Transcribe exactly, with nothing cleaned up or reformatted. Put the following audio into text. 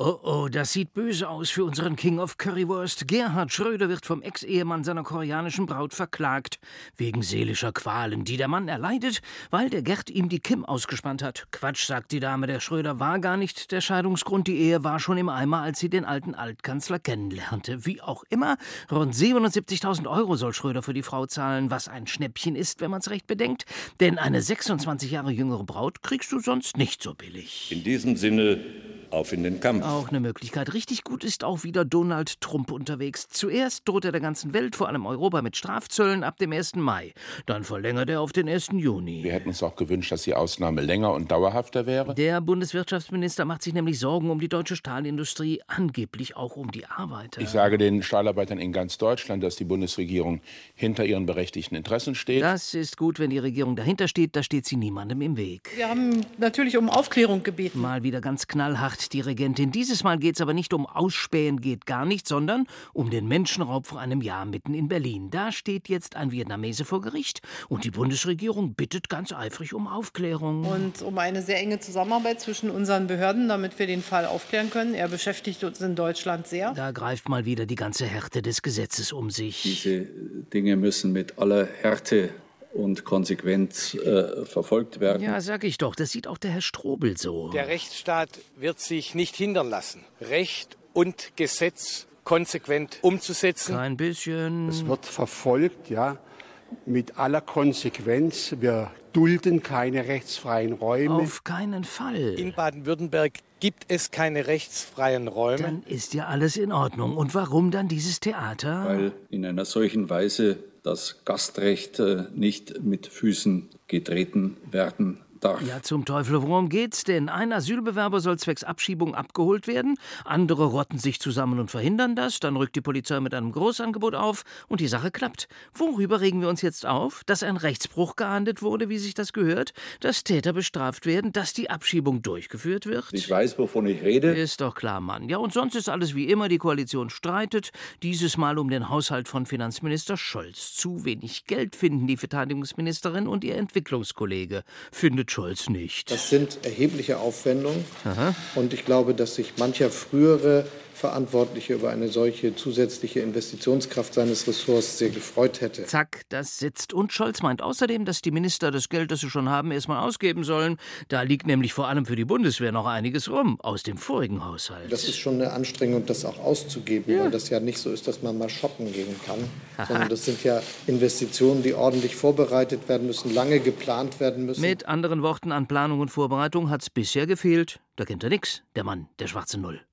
Oh, oh, das sieht böse aus für unseren King of Currywurst. Gerhard Schröder wird vom Ex-Ehemann seiner koreanischen Braut verklagt. Wegen seelischer Qualen, die der Mann erleidet, weil der Gerd ihm die Kim ausgespannt hat. Quatsch, sagt die Dame, der Schröder war gar nicht der Scheidungsgrund. Die Ehe war schon im Eimer, als sie den alten Altkanzler kennenlernte. Wie auch immer, rund siebenundsiebzigtausend Euro soll Schröder für die Frau zahlen, was ein Schnäppchen ist, wenn man es recht bedenkt. Denn eine sechsundzwanzig Jahre jüngere Braut kriegst du sonst nicht so billig. In diesem Sinne, auf in den Kampf. Auch eine Möglichkeit. Richtig gut ist auch wieder Donald Trump unterwegs. Zuerst droht er der ganzen Welt, vor allem Europa, mit Strafzöllen ab dem ersten Mai. Dann verlängert er auf den ersten Juni. Wir hätten uns auch gewünscht, dass die Ausnahme länger und dauerhafter wäre. Der Bundeswirtschaftsminister macht sich nämlich Sorgen um die deutsche Stahlindustrie, angeblich auch um die Arbeiter. Ich sage den Stahlarbeitern in ganz Deutschland, dass die Bundesregierung hinter ihren berechtigten Interessen steht. Das ist gut, wenn die Regierung dahinter steht, da steht sie niemandem im Weg. Wir haben natürlich um Aufklärung gebeten. Mal wieder ganz knallhart die Regentin. Dieses Mal geht es aber nicht um Ausspähen, geht gar nicht, sondern um den Menschenraub vor einem Jahr mitten in Berlin. Da steht jetzt ein Vietnamese vor Gericht und die Bundesregierung bittet ganz eifrig um Aufklärung. Und um eine sehr enge Zusammenarbeit zwischen unseren Behörden, damit wir den Fall aufklären können. Er beschäftigt uns in Deutschland sehr. Da greift mal wieder die ganze Härte des Gesetzes um sich. Diese Dinge müssen mit aller Härte und Konsequenz äh, verfolgt werden. Ja, sag ich doch, das sieht auch der Herr Strobel so. Der Rechtsstaat wird sich nicht hindern lassen, Recht und Gesetz konsequent umzusetzen. Kein bisschen. Es wird verfolgt, ja, mit aller Konsequenz. Wir dulden keine rechtsfreien Räume. Auf keinen Fall. In Baden-Württemberg gibt es keine rechtsfreien Räume. Dann ist ja alles in Ordnung. Und warum dann dieses Theater? Weil in einer solchen Weise das Gastrecht äh, nicht mit Füßen getreten werden darf. Ja, zum Teufel, worum geht's denn? Ein Asylbewerber soll zwecks Abschiebung abgeholt werden, andere rotten sich zusammen und verhindern das, dann rückt die Polizei mit einem Großangebot auf und die Sache klappt. Worüber regen wir uns jetzt auf? Dass ein Rechtsbruch geahndet wurde, wie sich das gehört? Dass Täter bestraft werden? Dass die Abschiebung durchgeführt wird? Ich weiß, wovon ich rede. Ist doch klar, Mann. Ja, und sonst ist alles wie immer, die Koalition streitet, dieses Mal um den Haushalt von Finanzminister Scholz. Zu wenig Geld finden die Verteidigungsministerin und ihr Entwicklungskollege. Findet Scholz nicht. Das sind erhebliche Aufwendungen. Aha. Und ich glaube, dass sich mancher frühere Verantwortliche über eine solche zusätzliche Investitionskraft seines Ressorts sehr gefreut hätte. Zack, das sitzt. Und Scholz meint außerdem, dass die Minister das Geld, das sie schon haben, erstmal ausgeben sollen. Da liegt nämlich vor allem für die Bundeswehr noch einiges rum, aus dem vorigen Haushalt. Das ist schon eine Anstrengung, das auch auszugeben, Ja. weil das ja nicht so ist, dass man mal shoppen gehen kann, sondern das sind ja Investitionen, die ordentlich vorbereitet werden müssen, lange geplant werden müssen. Mit anderen Worten, an Planung und Vorbereitung hat's bisher gefehlt. Da kennt er nix, der Mann, der schwarze Null.